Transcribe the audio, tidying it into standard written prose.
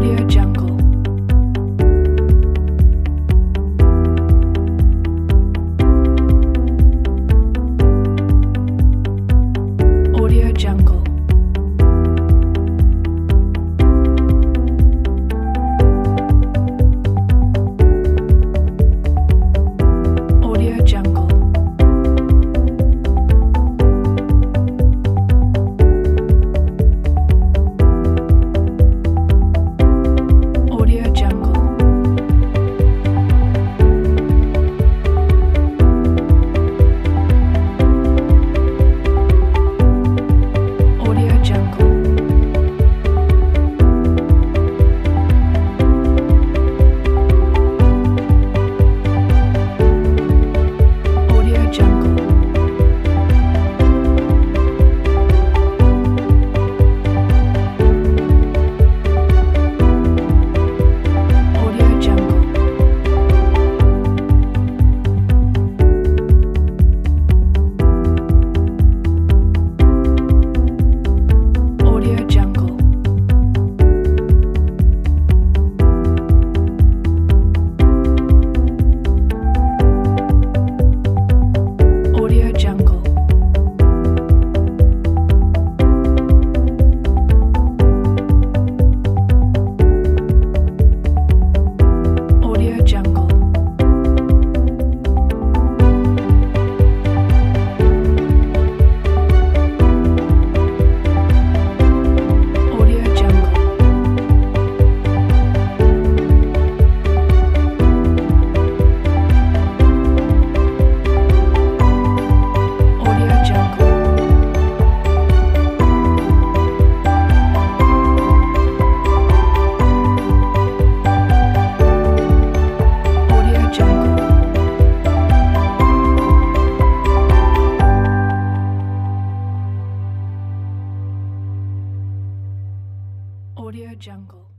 Audio Jungle. Audio Jungle. Audio Jungle. Audio Jungle. Audio Jungle. Audio Jungle. Audio Jungle. Audio Jungle. Audio Jungle. Audio Jungle. Audio Jungle. Audio Jungle. Audio Jungle. Audio Jungle.